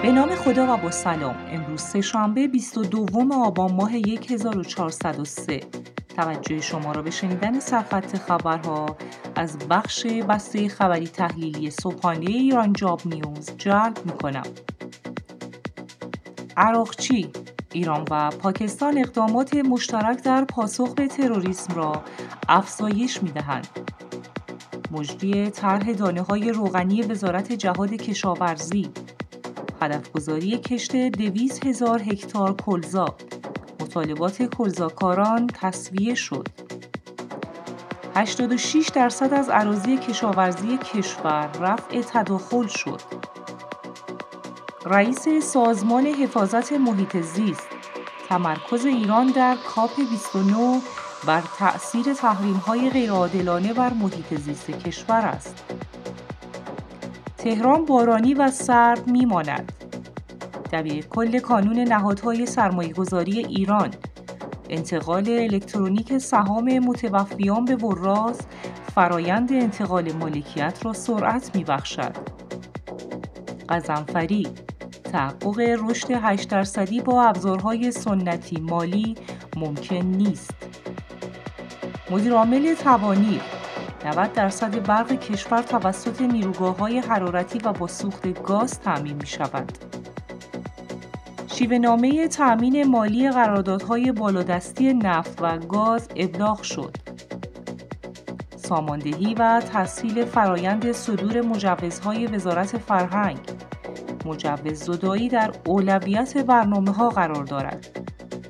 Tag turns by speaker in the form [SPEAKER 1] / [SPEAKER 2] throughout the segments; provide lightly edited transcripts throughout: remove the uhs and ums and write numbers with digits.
[SPEAKER 1] به نام خدا و با سلام. امروز سه‌شنبه 22 آبان ماه 1403. توجه شما را به شنیدن سرخط خبرها از بخش بسته خبری تحلیلی صبحانه ایران جاب نیوز جلب می‌کنم. عراقچی: ایران و پاکستان اقدامات مشترک در پاسخ به تروریسم را افزایش می‌دهند. مجری طرح دانه‌های روغنی وزارت جهاد کشاورزی، هدفگذاری کشت 200,000 هکتار کلزا، مطالبات کلزاکاران تصویه شد. 86% از اراضی کشاورزی کشور رفع تداخل شد. رئیس سازمان حفاظت محیط زیست: تمرکز ایران در کاپ 29 بر تأثیر تحریم‌های غیرعادلانه بر محیط زیست کشور است. تهران بارانی و سرد میماند. دبیرکل کانون نهادهای سرمایه‌گذاری ایران: انتقال الکترونیک سهام متوفیان به وراث فرایند انتقال مالکیت را سرعت می‌بخشد. غضنفری: تحقق رشد 8% با ابزارهای سنتی مالی ممکن نیست. مدیرعامل توانیر: 90% برق کشور توسط نیروگاه‌های حرارتی و با سوخت گاز تأمین می‌شود. شیوه‌نامه تأمین مالی قراردادهای بالادستی نفت و گاز ابلاغ شد. ساماندهی و تسهیل فرایند صدور مجوزهای وزارت فرهنگ: مجوز زدایی در اولویت برنامه‌ها قرار دارد.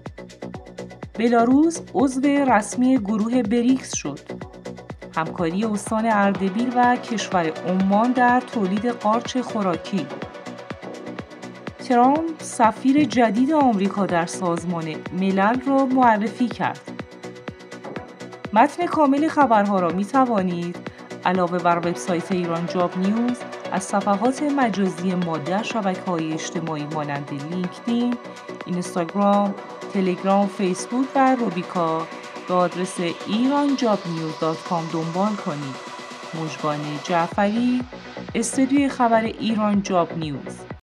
[SPEAKER 1] بلاروس عضو رسمی گروه بریکس شد. همکاری استان اردبیل و کشور عمان در تولید قارچ خوراکی. ترامپ سفیر جدید آمریکا در سازمان ملل را معرفی کرد. متن کامل خبرها را می توانید علاوه بر وبسایت ایران جاب نیوز از صفحات مجازی ما در شبکه‌های اجتماعی مانند لینکدین، اینستاگرام، تلگرام، فیسبوک و روبیکا به آدرس iranjobnews.com دنبال کنید. مژگان جعفری، استودیوی خبر ایران جاب نیوز.